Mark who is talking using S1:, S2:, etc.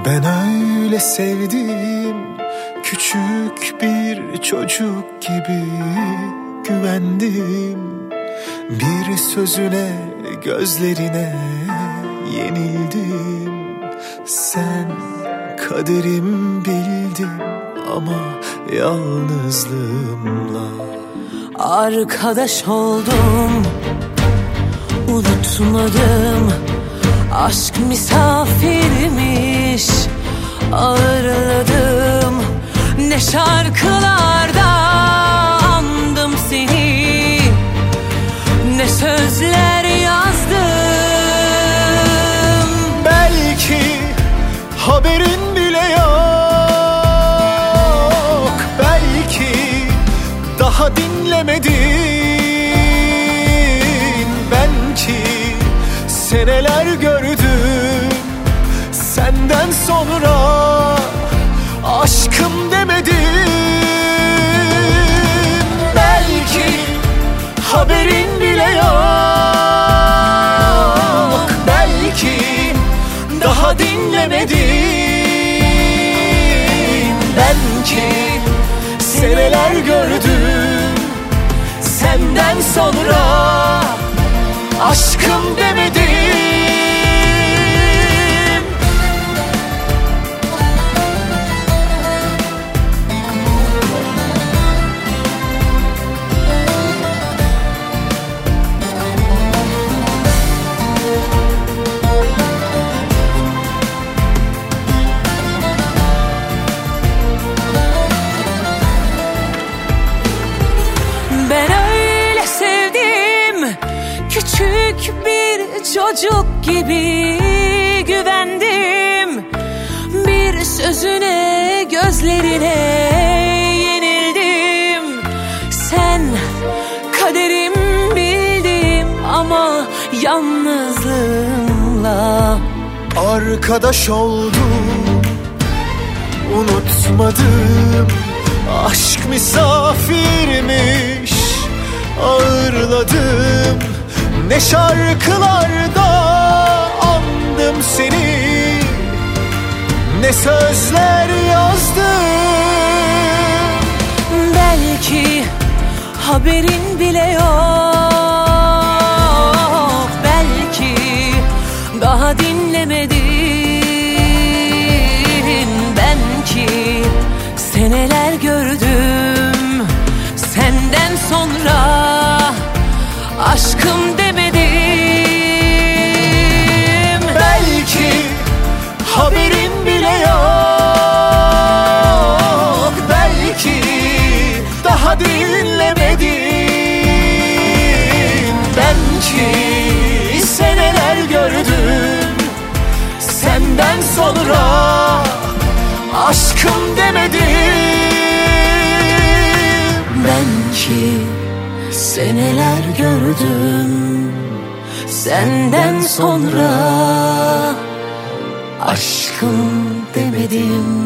S1: Ben öyle sevdim, küçük bir çocuk gibi güvendim. Bir sözüne, gözlerine yenildim. Sen kaderim bildin ama yalnızlığımla.
S2: Arkadaş oldum, unutmadım. Aşk misafirmiş, ağırladım. Ne şarkılarda andım seni, ne sözler yazdım.
S1: Belki haberin bile yok, belki daha dinlemedin. Belki seneler gördüm senden sonra, aşkım demedim. Belki haberin bile yok, belki daha dinlemedin. Belki seneler gördüm senden sonra, aşkım demedim.
S2: Ben öyle sevdim, küçük bir çocuk gibi güvendim. Bir sözüne, gözlerine yenildim. Sen kaderim bildim ama yalnızlığımla.
S1: Arkadaş oldum, unutmadım. Aşk misafirmiş, ağırladım. Ne şarkılarda andım seni, ne sözler yazdım.
S2: Belki haberin bile yok, belki daha dinlemedin. Belki seneler gördüm senden sonra, aşkım demedim.
S1: Belki haberin bile yok, belki daha dinlemedin. Belki seneler gördüm senden sonra, aşkım demedim.
S2: Belki seneler gördüm senden sonra, aşkım demedim.